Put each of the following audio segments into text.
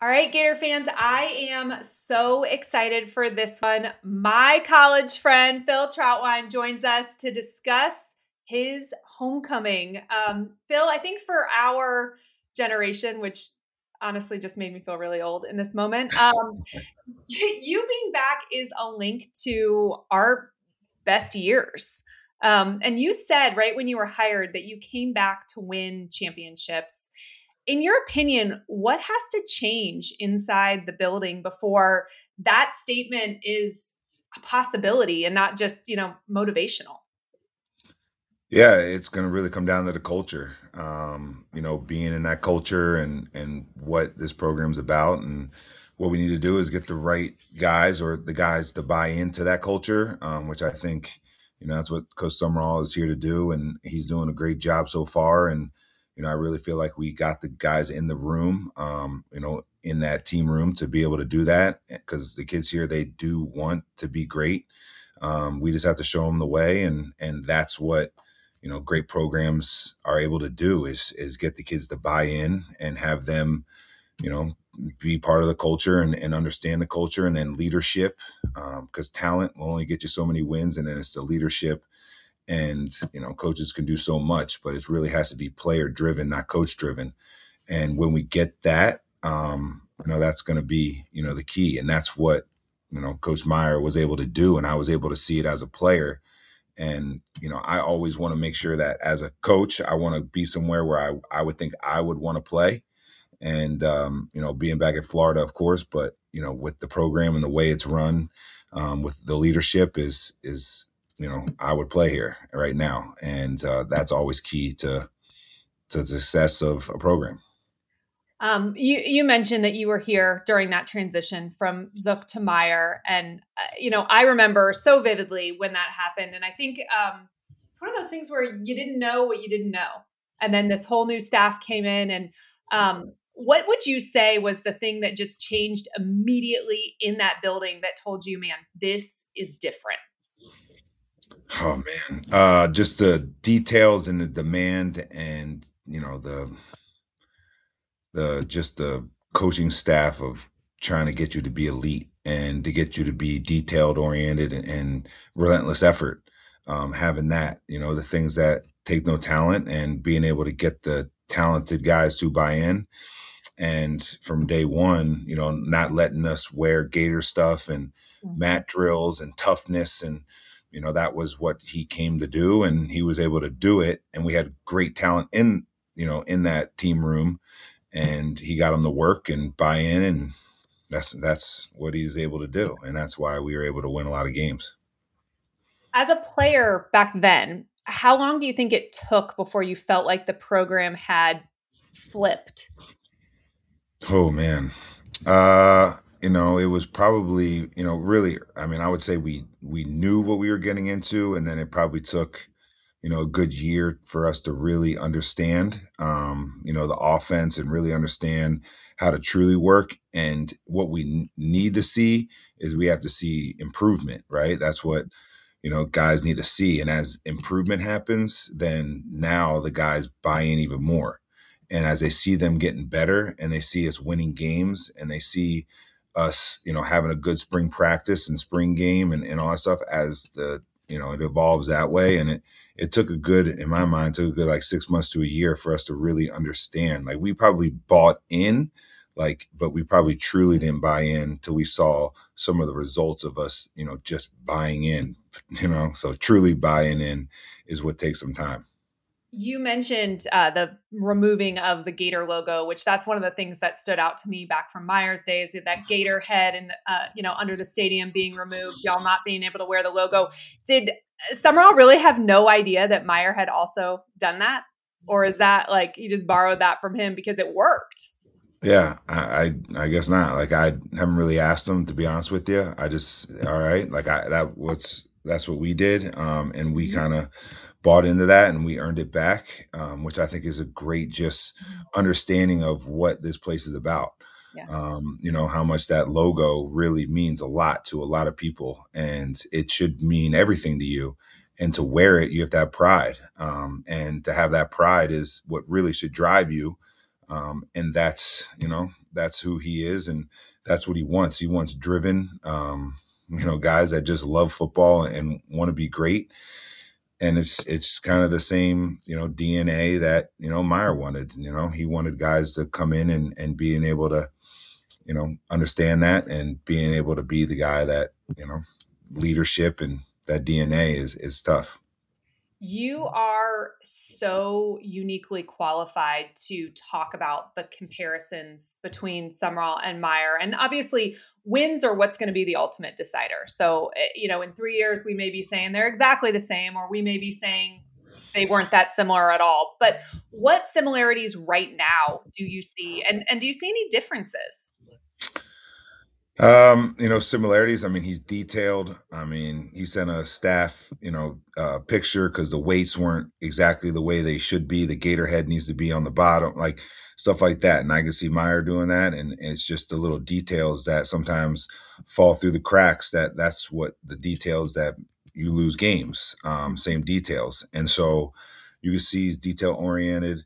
All right, Gator fans, I am so excited for this one. My college friend, Phil Troutwine, joins us to discuss his homecoming. Phil, I think for our generation, which honestly just made me feel really old in this moment, you being back is a link to our best years. And you said right when you were hired that you came back to win championships. In your opinion, what has to change inside the building before that statement is a possibility and not just, motivational? Yeah, it's going to really come down to the culture. Being in that culture and what this program's about, and what we need to do is get the right guys or the guys to buy into that culture, which I think that's what Coach Summerall is here to do, and he's doing a great job so far. And I really feel like we got the guys in the room, in that team room to be able to do that because the kids here they do want to be great. We just have to show them the way, and that's what great programs are able to do is get the kids to buy in and have them you know be part of the culture and understand the culture, and then leadership, because talent will only get you so many wins, and then it's the leadership. And coaches can do so much, but it really has to be player driven, not coach driven. And when we get that, that's going to be the key, and that's what Coach Meyer was able to do, and I was able to see it as a player. And, I always want to make sure that as a coach, I want to be somewhere where I would think I would want to play. And, being back in Florida, of course, but, with the program and the way it's run, with the leadership I would play here right now. And that's always key to the success of a program. You mentioned that you were here during that transition from Zook to Meyer, and I remember so vividly when that happened. And I think it's one of those things where you didn't know what you didn't know, and then this whole new staff came in. And what would you say was the thing that just changed immediately in that building that told you, man, this is different? Oh man, just the details and the demand, and the coaching staff of trying to get you to be elite and to get you to be detailed oriented and relentless effort. Having that, the things that take no talent, and being able to get the talented guys to buy in. And from day one, not letting us wear Gator stuff and mat drills and toughness. And, that was what he came to do, and he was able to do it. And we had great talent in that team room, and he got them to work and buy in, and that's what he's able to do, and that's why we were able to win a lot of games. As a player back then, how long do you think it took before you felt like the program had flipped? Oh man, it was probably really. I mean, I would say we knew what we were getting into, and then it probably took a good year for us to really understand, the offense, and really understand how to truly work. And what we need to see is we have to see improvement, right? That's what, guys need to see. And as improvement happens, then now the guys buy in even more. And as they see them getting better, and they see us winning games, and they see us, having a good spring practice and spring game, and all that stuff, as it evolves that way. And it took a good, in my mind, took a good like 6 months to a year for us to really understand. Like, we probably bought in, but we probably truly didn't buy in till we saw some of the results of us, just buying in, so truly buying in is what takes some time. You mentioned the removing of the Gator logo, which that's one of the things that stood out to me back from Myers days, that Gator head and, under the stadium being removed, y'all not being able to wear the logo. Did Summerall really have no idea that Meyer had also done that? Or is that like he just borrowed that from him because it worked? Yeah, I guess not. Like, I haven't really asked them, to be honest with you. I just, all right, like, that's what we did, and we Mhm. kind of bought into that, and we earned it back, which I think is a great just Mhm. understanding of what this place is about. Yeah. How much that logo really means a lot to a lot of people, and it should mean everything to you. And to wear it, you have to have pride, and to have that pride is what really should drive you, And that's who he is, and that's what he wants. He wants driven, guys that just love football and want to be great. And it's kind of the same, DNA that, Meyer wanted. He wanted guys to come in and being able to, understand that and being able to be the guy that, leadership and that DNA is tough. You are so uniquely qualified to talk about the comparisons between Summerall and Meyer. And obviously, wins are what's going to be the ultimate decider. So, in 3 years, we may be saying they're exactly the same, or we may be saying they weren't that similar at all. But what similarities right now do you see? And do you see any differences? Similarities. I mean, he's detailed. I mean, he sent a staff, picture because the weights weren't exactly the way they should be. The gator head needs to be on the bottom, like stuff like that. And I can see Meyer doing that. And it's just the little details that sometimes fall through the cracks. That's what the details that you lose games. Same details. And so you can see he's detail oriented.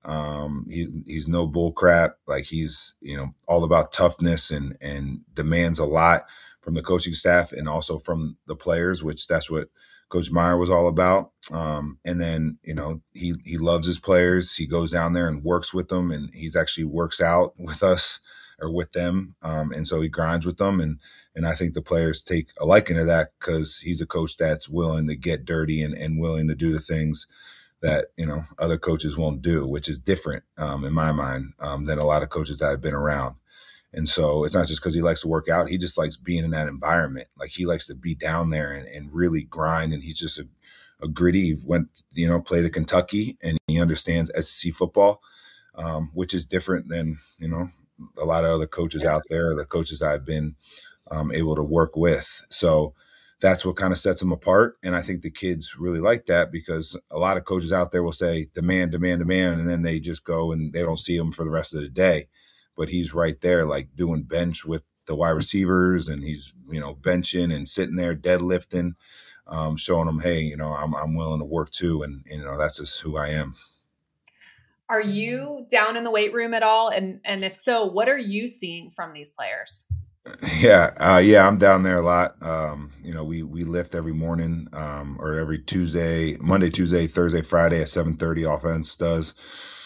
He's no bull crap. Like he's all about toughness and demands a lot from the coaching staff and also from the players, which that's what Coach Meyer was all about. And then he loves his players. He goes down there and works with them, and he's actually works out with us or with them. And so he grinds with them, and I think the players take a liking to that because he's a coach that's willing to get dirty and willing to do the things that other coaches won't do, which is different in my mind than a lot of coaches that I've been around. And so it's not just because he likes to work out; he just likes being in that environment. Like he likes to be down there and really grind. And he's just a gritty. He went played at Kentucky, and he understands SEC football, which is different than a lot of other coaches out there, the coaches I've been able to work with. So that's what kind of sets them apart. And I think the kids really like that because a lot of coaches out there will say demand, demand, demand, and then they just go and they don't see them for the rest of the day. But he's right there, like doing bench with the wide receivers, and he's benching and sitting there deadlifting, showing them, hey, I'm willing to work too, and that's just who I am. Are you down in the weight room at all? And if so, what are you seeing from these players? Yeah, I'm down there a lot. We lift every morning, or every Tuesday, Monday, Tuesday, Thursday, Friday at 7:30. Offense does,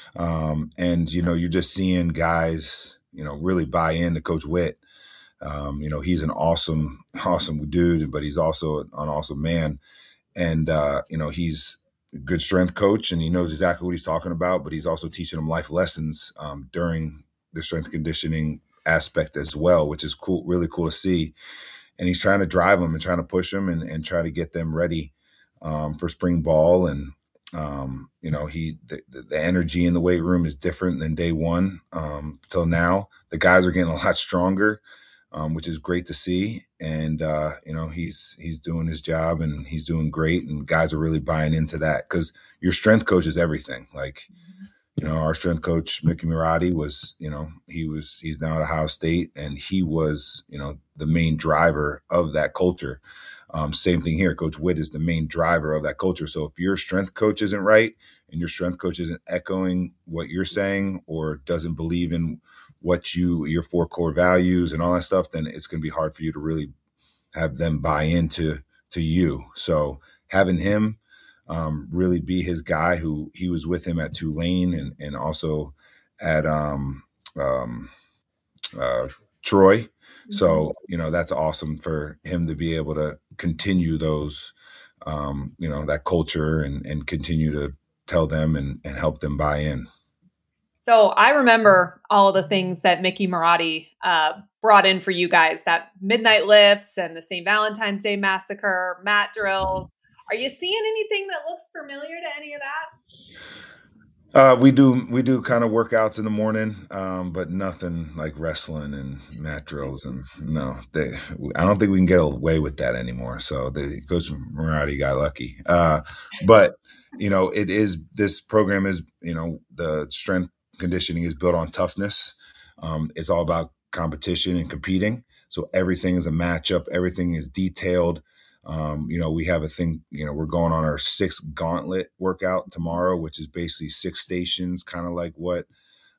and you're just seeing guys, really buy into Coach Witt. He's an awesome, awesome dude, but he's also an awesome man, and he's a good strength coach, and he knows exactly what he's talking about. But he's also teaching them life lessons during the strength conditioning aspect as well, which is cool, really cool to see. And he's trying to drive them and trying to push them and try to get them ready for spring ball. And the energy in the weight room is different than day one till now. The guys are getting a lot stronger, which is great to see. And he's doing his job and he's doing great. And guys are really buying into that because your strength coach is everything. Like our strength coach, Mickey Marotti, he's now at Ohio State, and he was, the main driver of that culture. Same thing here. Coach Witt is the main driver of that culture. So if your strength coach isn't right and your strength coach isn't echoing what you're saying or doesn't believe in your 4 core values and all that stuff, then it's going to be hard for you to really have them buy into you. So having him really be his guy, who he was with him at Tulane and also at Troy. So, that's awesome for him to be able to continue those, that culture and continue to tell them and help them buy in. So I remember all of the things that Mickey Marotti brought in for you guys, that midnight lifts and the St. Valentine's Day Massacre, mat drills. Are you seeing anything that looks familiar to any of that? We do kind of workouts in the morning, but nothing like wrestling and mat drills. And no, I don't think we can get away with that anymore. So the Coach Marotti got lucky. But this program is, the strength conditioning is built on toughness. It's all about competition and competing. So everything is a matchup. Everything is detailed. We have a thing, we're going on our 6th gauntlet workout tomorrow, which is basically 6 stations, kind of like what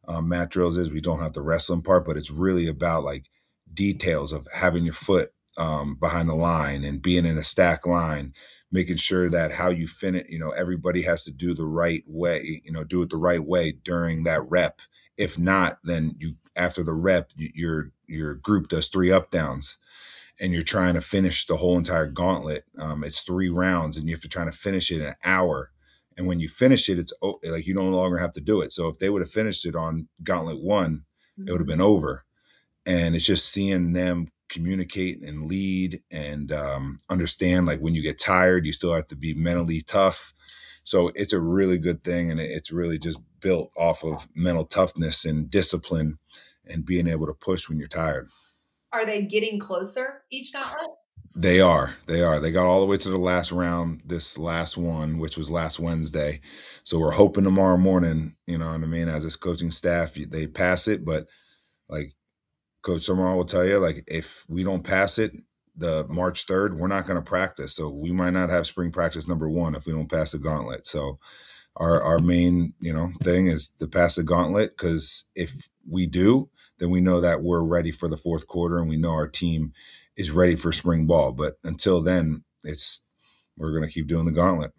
mat drills is. We don't have the wrestling part, but it's really about like details of having your foot behind the line and being in a stack line, making sure that how you finish, everybody has to do the right way, do it the right way during that rep. If not, then after the rep, your group does 3 up downs and you're trying to finish the whole entire gauntlet. It's 3 rounds and you have to try to finish it in an hour. And when you finish it, it's like you no longer have to do it. So if they would have finished it on gauntlet 1, it would have been over. And it's just seeing them communicate and lead and understand, like when you get tired, you still have to be mentally tough. So it's a really good thing. And it's really just built off of mental toughness and discipline and being able to push when you're tired. Are they getting closer each gauntlet? They are. They are. They got all the way to the last round, this last one, which was last Wednesday. So we're hoping tomorrow morning, you know what I mean, as this coaching staff, they pass it. But like Coach Summerall will tell you, like if we don't pass it, the March 3rd, we're not going to practice. So we might not have spring practice number 1 if we don't pass the gauntlet. So our main, thing is to pass the gauntlet, because if we do, then we know that we're ready for the fourth quarter and we know our team is ready for spring ball. But until then, we're going to keep doing the gauntlet.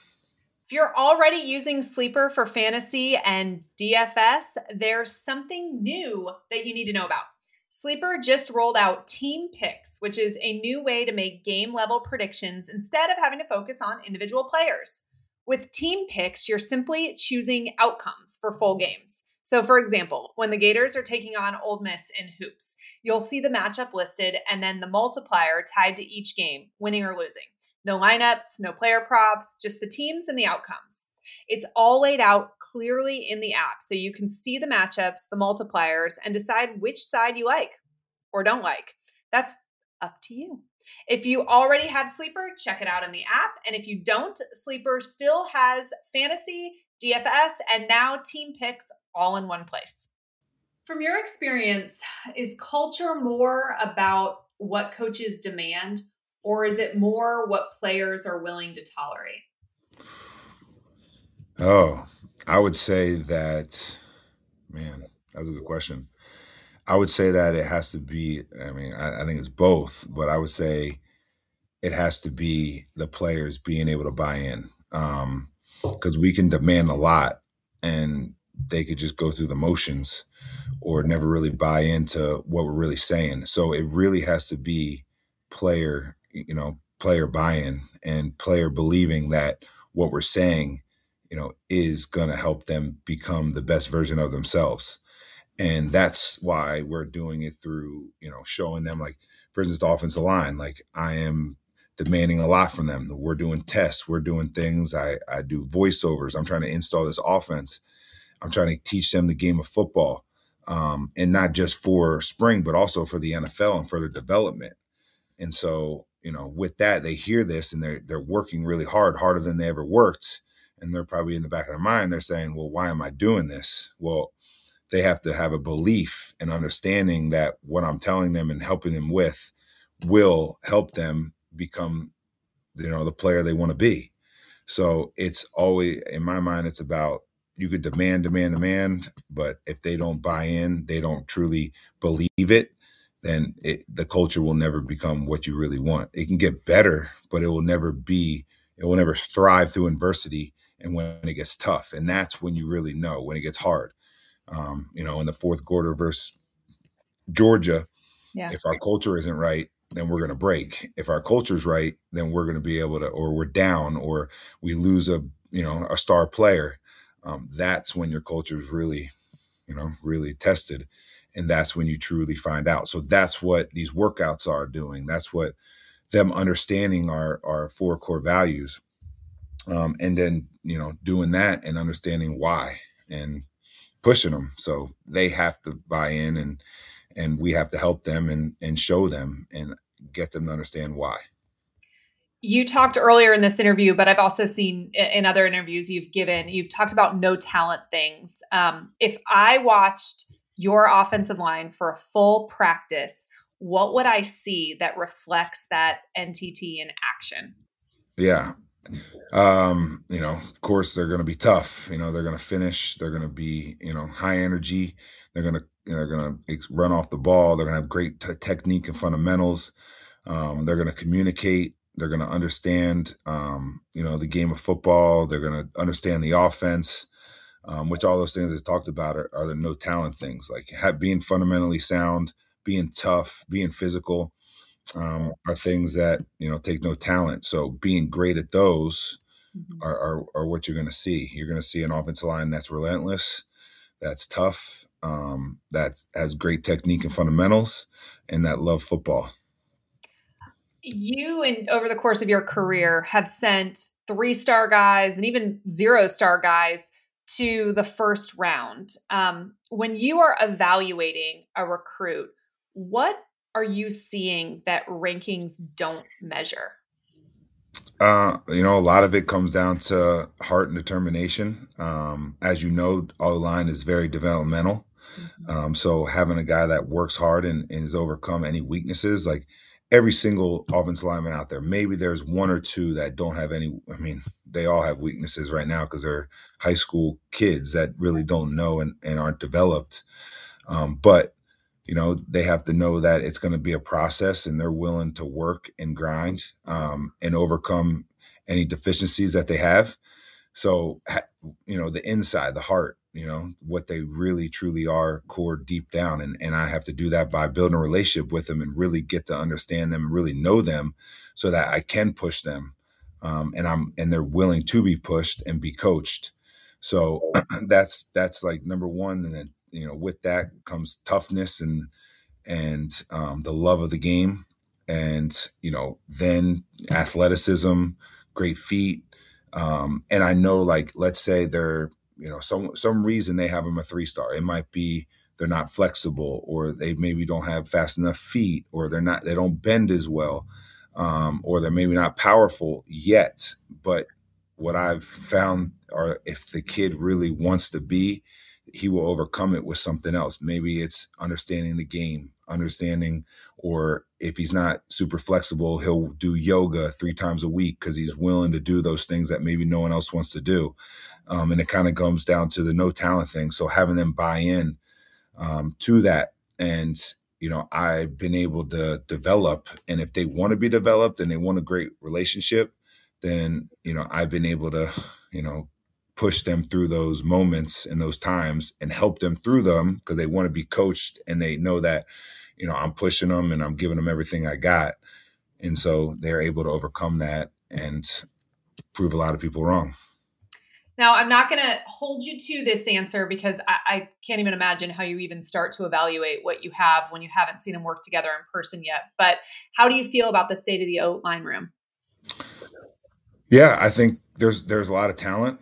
If you're already using Sleeper for fantasy and DFS, there's something new that you need to know about. Sleeper just rolled out Team Picks, which is a new way to make game level predictions instead of having to focus on individual players. With Team Picks, you're simply choosing outcomes for full games. So for example, when the Gators are taking on Ole Miss in hoops, you'll see the matchup listed and then the multiplier tied to each game, winning or losing. No lineups, no player props, just the teams and the outcomes. It's all laid out clearly in the app so you can see the matchups, the multipliers, and decide which side you like or don't like. That's up to you. If you already have Sleeper, check it out in the app. And if you don't, Sleeper still has fantasy, DFS, and now Team Picks all in one place. From your experience, is culture more about what coaches demand, or is it more what players are willing to tolerate? Oh, I would say that, man, that's a good question. I would say that it has to be, I think it's both, but I would say it has to be the players being able to buy in. Because we can demand a lot and they could just go through the motions or never really buy into what we're really saying. So it really has to be player, player buy-in and player believing that what we're saying, is going to help them become the best version of themselves. And that's why we're doing it through, showing them, like, for instance, the offensive line, like I am demanding a lot from them. We're doing tests, we're doing things. I do voiceovers. I'm trying to install this offense. I'm trying to teach them the game of football. And not just for spring, but also for the NFL and for their development. And so, with that, they hear this and they're working really hard, harder than they ever worked. And they're probably in the back of their mind, they're saying, well, why am I doing this? Well, they have to have a belief and understanding that what I'm telling them and helping them with will help them become, the player they want to be. So it's always, in my mind, it's about, you could demand, but if they don't buy in, they don't truly believe it, then the culture will never become what you really want. It can get better, but it will never thrive through adversity and when it gets tough. And that's when you really know, when it gets hard. In the fourth quarter versus Georgia, if our culture isn't right, then we're going to break. If our culture's right, then we're going to be able to, or we're down, or we lose a star player. That's when your culture is really, really tested. And that's when you truly find out. So that's what these workouts are doing. That's what them understanding our 4 core values. And then, doing that and understanding why and pushing them. So they have to buy in and we have to help them and show them and get them to understand why. You talked earlier in this interview, but I've also seen in other interviews you've talked about no talent things. If I watched your offensive line for a full practice, what would I see that reflects that NTT in action? Yeah. Of course they're going to be tough. They're going to finish. They're going to be, high energy. They're going to run off the ball. They're going to have great technique and fundamentals. They're going to communicate. They're going to understand, the game of football. They're going to understand the offense, which all those things I talked about are the no talent things, like being fundamentally sound, being tough, being physical, are things that take no talent. So being great at those Mhm. are what you're going to see. You're going to see an offensive line that's relentless, that's tough, that has great technique and fundamentals, and that love football. You, and over the course of your career, have sent 3-star guys and even 0-star guys to the first round. When you are evaluating a recruit, what are you seeing that rankings don't measure? A lot of it comes down to heart and determination. As you know, our line is very developmental. Mhm. So having a guy that works hard and has overcome any weaknesses, like every single offensive lineman out there, maybe there's one or two that don't have any. I mean, they all have weaknesses right now because they're high school kids that really don't know and aren't developed. But they have to know that it's going to be a process, and they're willing to work and grind, and overcome any deficiencies that they have. So, the inside, the heart, what they really truly are core deep down. And I have to do that by building a relationship with them and really get to understand them and really know them so that I can push them. And they're willing to be pushed and be coached. So that's like number one. And then, with that comes toughness and the love of the game, and then athleticism, great feet. And I know, like, let's say they're, some reason they have them a 3-star. It might be they're not flexible, or they maybe don't have fast enough feet, or they don't bend as well, or they're maybe not powerful yet. But what I've found are, if the kid really wants to be, he will overcome it with something else. Maybe it's understanding the game, or if he's not super flexible, he'll do yoga 3 times a week because he's willing to do those things that maybe no one else wants to do. And it kind of comes down to the no talent thing. So having them buy in, to that. And, I've been able to develop. And if they want to be developed and they want a great relationship, then, I've been able to, push them through those moments and those times and help them through them because they want to be coached, and they know that, I'm pushing them and I'm giving them everything I got. And so they're able to overcome that and prove a lot of people wrong. Now, I'm not going to hold you to this answer because I can't even imagine how you even start to evaluate what you have when you haven't seen them work together in person yet. But how do you feel about the state of the O line room? Yeah, I think there's a lot of talent.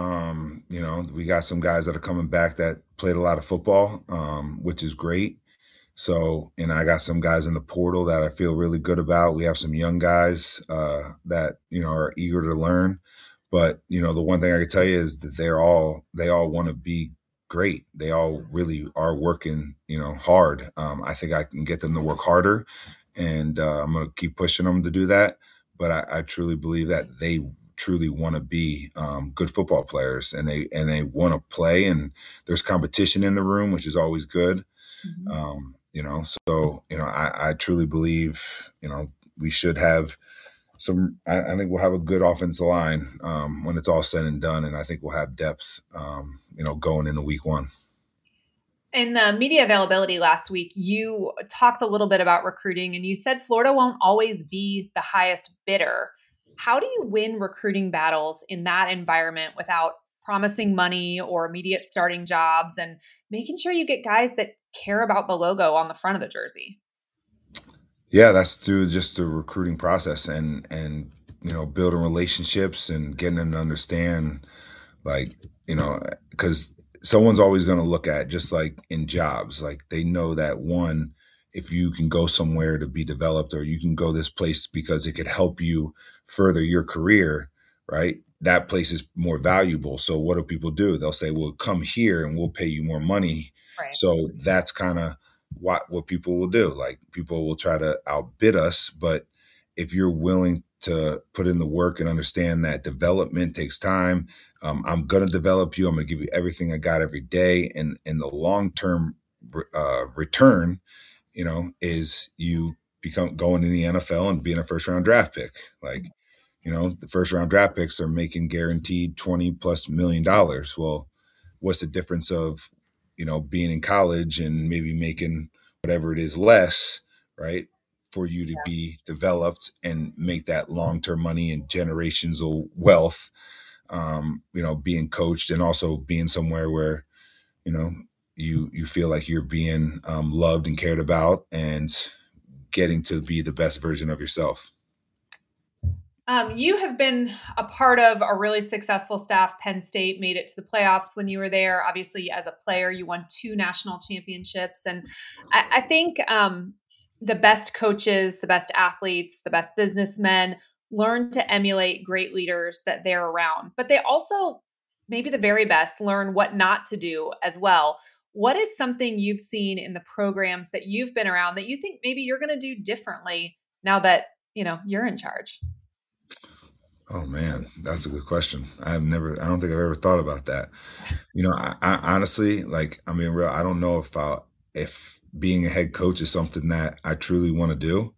We got some guys that are coming back that played a lot of football, which is great. So, and I got some guys in the portal that I feel really good about. We have some young guys that are eager to learn. But the one thing I can tell you is that they all want to be great. They all really are working hard. I think I can get them to work harder, and I'm going to keep pushing them to do that. But I truly believe that they truly want to be good football players, and they want to play. And there's competition in the room, which is always good. Mhm. So I truly believe we should have some. I think we'll have a good offensive line when it's all said and done, and I think we'll have depth. Going into week one. In the media availability last week, you talked a little bit about recruiting and you said Florida won't always be the highest bidder. How do you win recruiting battles in that environment without promising money or immediate starting jobs and making sure you get guys that care about the logo on the front of the jersey? Yeah, that's through just the recruiting process, and building relationships and getting them to understand, like, because someone's always going to look at, just like in jobs, like they know that, one, if you can go somewhere to be developed, or you can go this place because it could help you further your career, right? That place is more valuable. So what do people do? They'll say, well, come here and we'll pay you more money. Right. So that's kind of what people will do. Like, people will try to outbid us, but if you're willing to put in the work and understand that development takes time. I'm going to develop you. I'm going to give you everything I got every day. And in the long term return, is you become going in the NFL and being a first round draft pick. Like, the first round draft picks are making guaranteed $20+ million. Well, what's the difference of, being in college and maybe making whatever it is less, right? For you to be developed and make that long term money and generational wealth, being coached and also being somewhere where, you know, you feel like you're being loved and cared about and getting to be the best version of yourself. You have been a part of a really successful staff. Penn State made it to the playoffs when you were there. Obviously, as a player, you won 2 national championships. And I think the best coaches, the best athletes, the best businessmen learn to emulate great leaders that they're around. But they also, maybe the very best, learn what not to do as well. What is something you've seen in the programs that you've been around that you think maybe you're going to do differently now that, you're in charge? Oh man, that's a good question. I don't think I've ever thought about that. I honestly, like, I mean, real, I don't know if being a head coach is something that I truly want to do.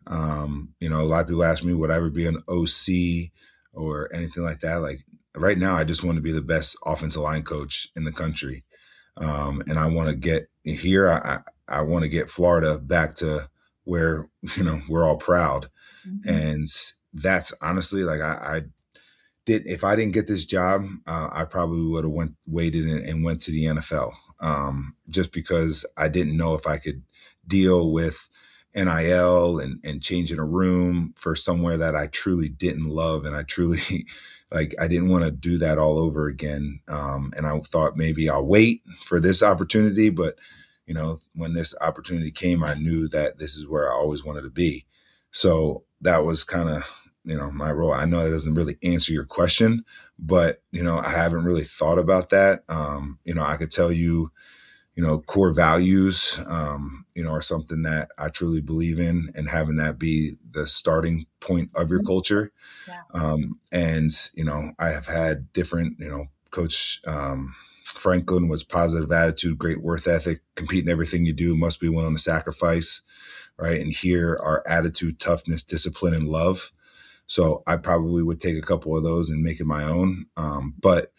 A lot of people ask me, would I ever be an OC or anything like that? Like right now, I just want to be the best offensive line coach in the country. And I want to get here. I want to get Florida back to where, we're all proud. Mm-hmm. And that's honestly like I did. If I didn't get this job, I probably would have waited and went to the NFL, just because I didn't know if I could deal with NIL and changing a room for somewhere that I truly didn't love, and I truly like I didn't want to do that all over again. And I thought maybe I'll wait for this opportunity, but when this opportunity came, I knew that this is where I always wanted to be. So that was kind of, my role. I know that doesn't really answer your question, but, I haven't really thought about that. I could tell you, core values, are something that I truly believe in, and having that be the starting point of your culture. Yeah. And, I have had different, Coach Franklin was positive attitude, great work ethic, compete in everything you do, must be willing to sacrifice. Right. And here are attitude, toughness, discipline, and love. So I probably would take a couple of those and make it my own. But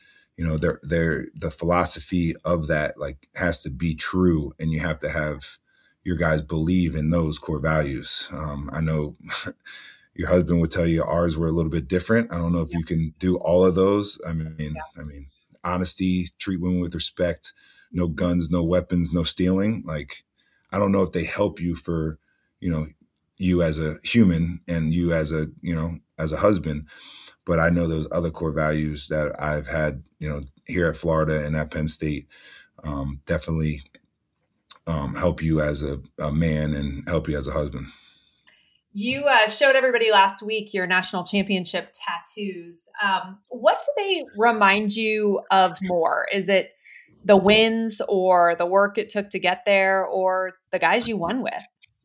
the philosophy of that like has to be true, and you have to have your guys believe in those core values. I know your husband would tell you ours were a little bit different. I don't know if you can do all of those. I mean, honesty, treat women with respect, no guns, no weapons, no stealing. Like, I don't know if they help you for, you as a human and you as a husband, but I know those other core values that I've had, here at Florida and at Penn State, definitely help you as a man and help you as a husband. You showed everybody last week your national championship tattoos. What do they remind you of more? Is it the wins or the work it took to get there, or the guys you won with?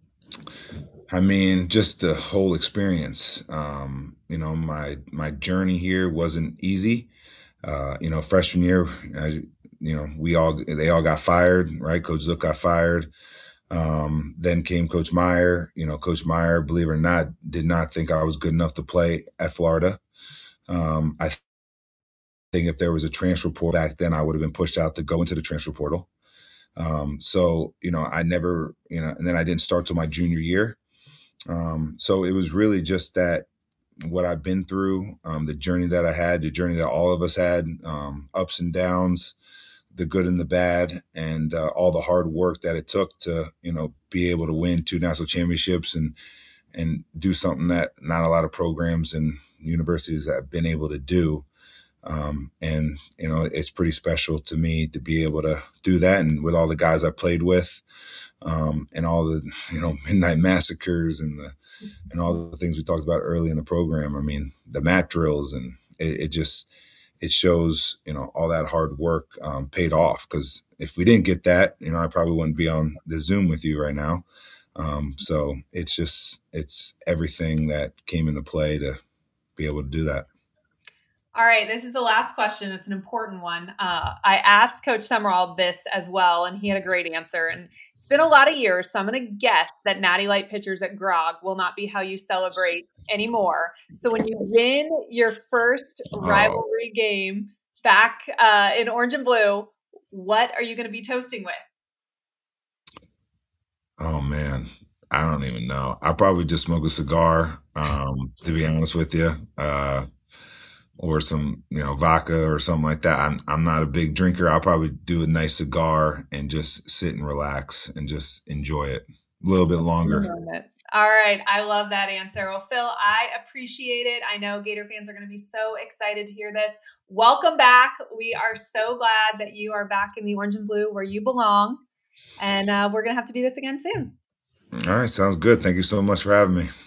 I mean, just the whole experience. My journey here wasn't easy. Freshman year, they all got fired, right? Coach Zook got fired. Then came Coach Meyer. Coach Meyer, believe it or not, did not think I was good enough to play at Florida. I think if there was a transfer portal back then, I would have been pushed out to go into the transfer portal. So I never, and then I didn't start till my junior year. So it was really just that what I've been through, the journey that I had, the journey that all of us had, ups and downs, the good and the bad, and all the hard work that it took to, be able to win 2 national championships and do something that not a lot of programs and universities have been able to do. And it's pretty special to me to be able to do that. And with all the guys I played with, and all the, midnight massacres and all the things we talked about early in the program. I mean, the mat drills, and it shows, all that hard work paid off. Because if we didn't get that, I probably wouldn't be on the Zoom with you right now. So it's everything that came into play to be able to do that. All right, this is the last question. It's an important one. I asked Coach Summerall this as well, and he had a great answer. And it's been a lot of years, so I'm going to guess that Natty Light pitchers at Grog will not be how you celebrate anymore. So when you win your first Oh, rivalry game back in orange and blue, what are you going to be toasting with? oh man, I don't even know. I probably just smoke a cigar, to be honest with you, or some vodka or something like that. I'm not a big drinker. I'll probably do a nice cigar and just sit and relax and just enjoy it a little bit The longer. moment. All right. I love that answer. Well, Phil, I appreciate it. I know Gator fans are going to be so excited to hear this. Welcome back. We are so glad that you are back in the orange and blue where you belong. And we're going to have to do this again soon. All right, sounds good. Thank you so much for having me.